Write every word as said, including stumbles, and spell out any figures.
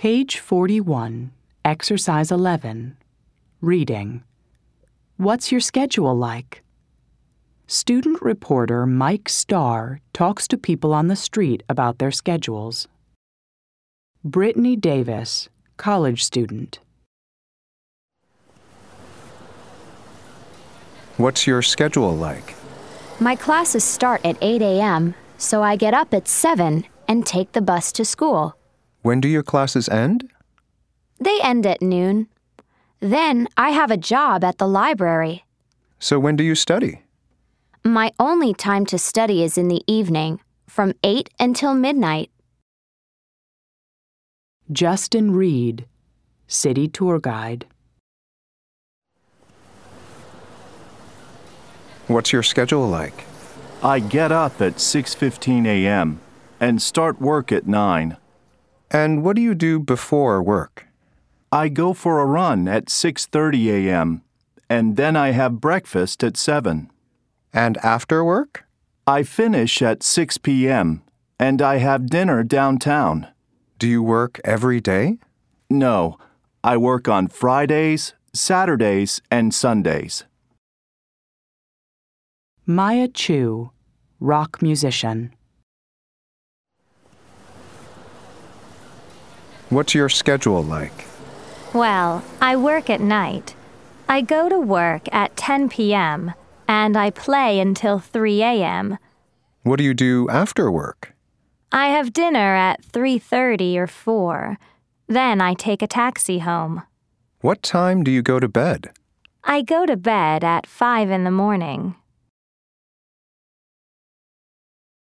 Page forty-one, Exercise eleven. Reading. What's your schedule like? Student reporter Mike Starr talks to people on the street about their schedules. Brittany Davis, college student. What's your schedule like? My classes start at eight a.m., so I get up at seven and take the bus to school. When do your classes end? They end at noon. Then I have a job at the library. So when do you study? My only time to study is in the evening, from eight until midnight. Justin Reed, city tour guide. What's your schedule like? I get up at six fifteen a.m. and start work at nine. And what do you do before work? I go for a run at six thirty a.m. and then I have breakfast at seven. And after work? I finish at six p.m. and I have dinner downtown. Do you work every day? No, I work on Fridays, Saturdays, and Sundays. Maya Chu, rock musician. What's your schedule like? Well, I work at night. I go to work at ten p.m. and I play until three a.m. What do you do after work? I have dinner at three thirty or four. Then I take a taxi home. What time do you go to bed? I go to bed at five in the morning.